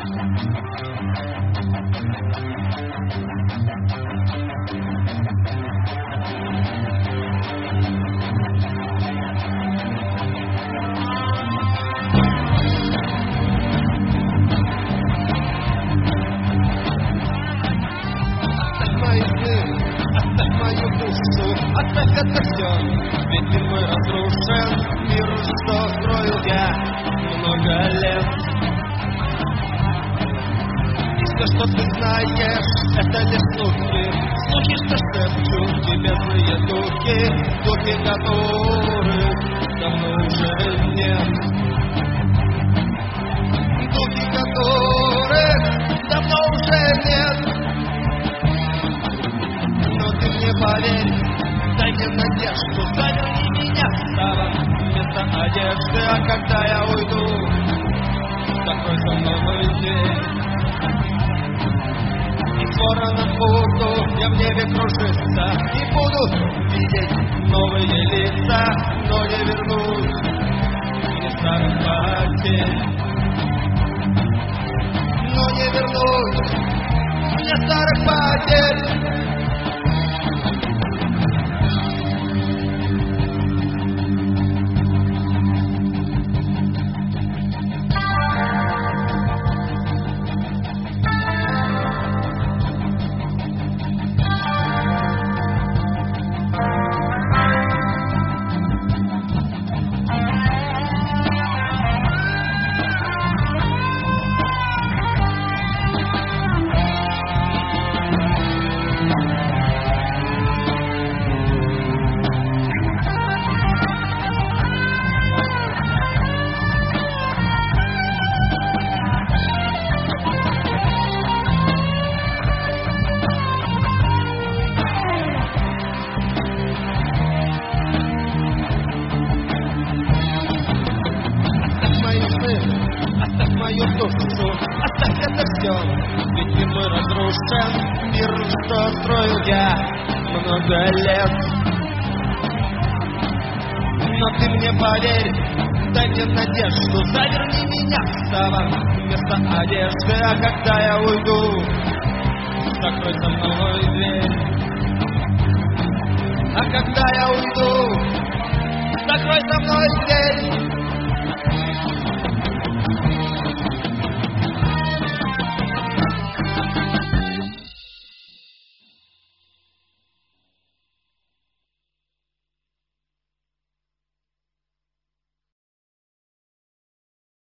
Оставь это все, ведь мир мой разрушен. Мир, что строил я много лет. И все, что ты знаешь, это лишь слухи. Слухи, что шепчут тебе злые духи. Духи, которых давно уже нет. Духи, которых давно уже нет. Но ты мне поверь, дай мне надежду, заверни меня в старом вместо одежды. А когда я уйду, закрой за мной дверь. И с вороном буду я в небе кружиться, и буду видеть новые лица, но не вернусь мне старых потерь. Но не вернусь мне старых потерь. Оставь мою душу, оставь это все, ведь мир мой разрушен. Мир, что строил я много лет. Но ты мне поверь, дай мне надежду, заверни меня в саван вместо одежды. А когда я уйду, закрой за мной дверь. А когда я уйду, закрой за мной дверь.